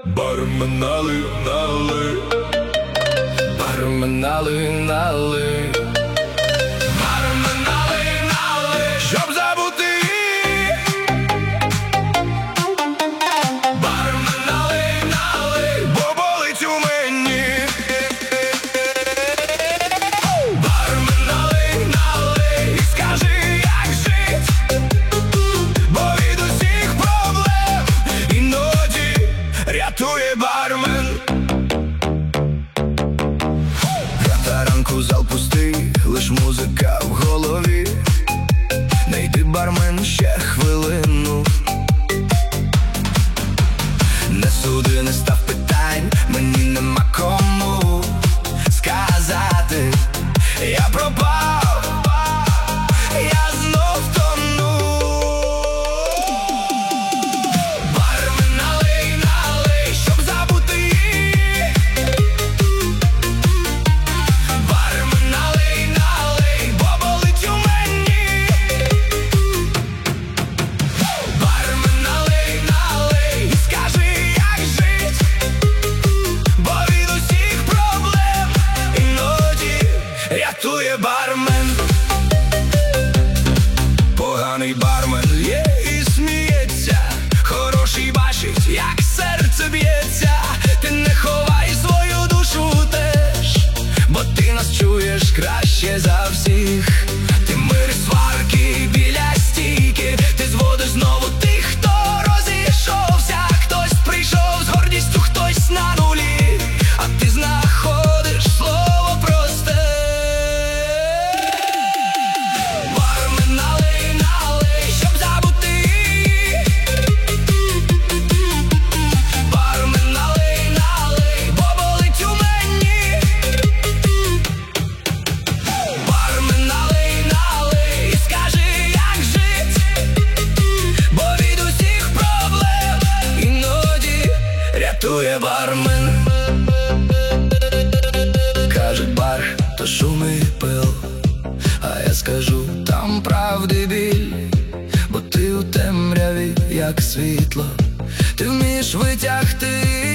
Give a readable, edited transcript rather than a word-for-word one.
Бармен, налий, налий. Бармен, налий, налий. Бармен, налий, налий, щоб забути її. Бармен, налий, налий, бо болить у мені. Бармен, налий, налий, і скажи, як жить, бо від усіх проблем іноді рятує бармен. П'ята ранку, зал пустий, лиш музика в голові. Не йди, бармен, ще хвилину. Не суди, не став питань, мені нема кому сказати. Я пропав, я знов тону. Бармен, налий, налий, щоб забути її. Бармен, налий, налий, бо болить у мені. Бармен, налий, налий, і скажи, як жить, бо від усіх проблем іноді рятує бармен. Поганий бармен є і сміється, хороший бачить, як серце б'ється. Ти не ховай свою душу теж, бо ти нас чуєш краще за всіх. Ти мир сварки біля стійки, ти зводиш знову тих, хто розійшовся. Хтось прийшов з гордістю, хтось на нулі, а ти знаходиш слово просте. Бармен, налий, налий, щоб забути її. Бармен, налий, налий, бо болить у мені. Бармен, налий, налий, і скажи, як жить, бо від усіх проблем іноді рятує бармен. Кажуть, бар – то шум і пил, а я скажу, там правди біль, бо ти у темряві, як світло. Ти вмієш витягти